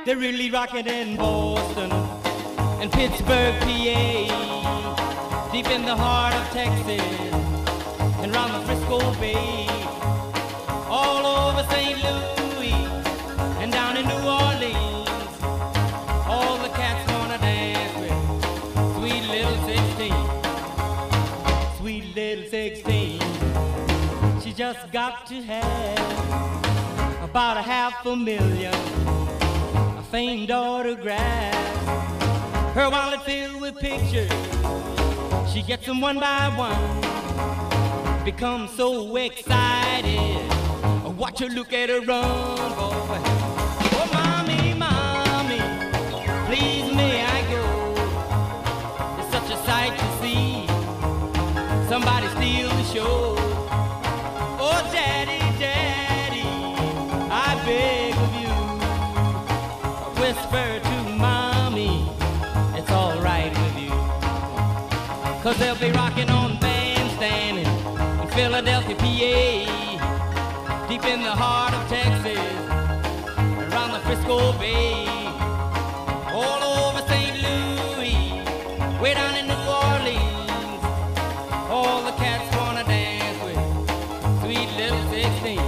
They're really rocking in Boston and Pittsburgh, PA, deep in the heart of Texas and round the Frisco Bay, all over St. Louis and down in New Orleans. All the cats wanna dance with sweet little 16. Sweet little 16. She just got to have about $500,000 famed autographs. Her wallet filled with pictures, she gets them one by one. Becomes so excited, watch her look at her run, boy. Oh, mommy, mommy, please may I go? It's such a sight to see somebody steal the show. Oh, daddy, daddy, I beg of you, whisper to mommy, it's all right with you. 'Cause they'll be rocking on Bandstand in Philadelphia, PA, deep in the heart of Texas, around the Frisco Bay, all over St. Louis, way down in New Orleans. All the cats wanna dance with sweet little 16.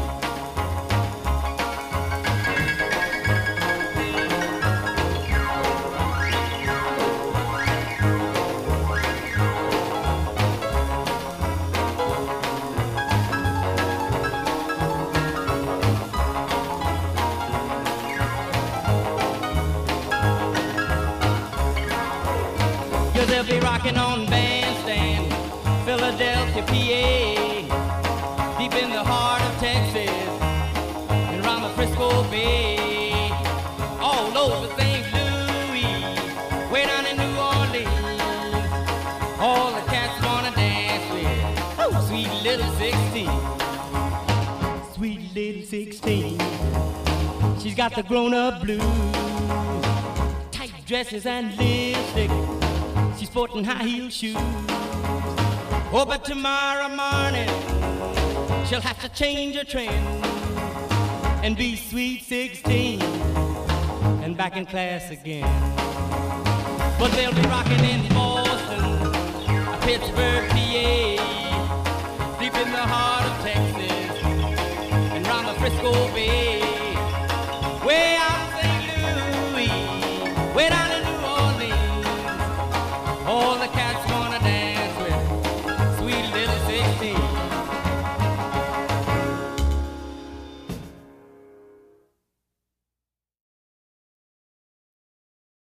They'll be rocking on Bandstand, Philadelphia, PA, deep in the heart of Texas, and around the Frisco Bay, all over St. Louis, way down in New Orleans. All the cats wanna dance with sweet little 16. Sweet little 16. She's got the grown-up blues, tight dresses and lipstick. She's sporting high-heel shoes. Oh, but tomorrow morning she'll have to change her trend and be sweet 16 and back in class again. But they'll be rocking in Boston, Pittsburgh, PA, deep in the heart of Texas and round the Frisco Bay, way out in St. Louis, way down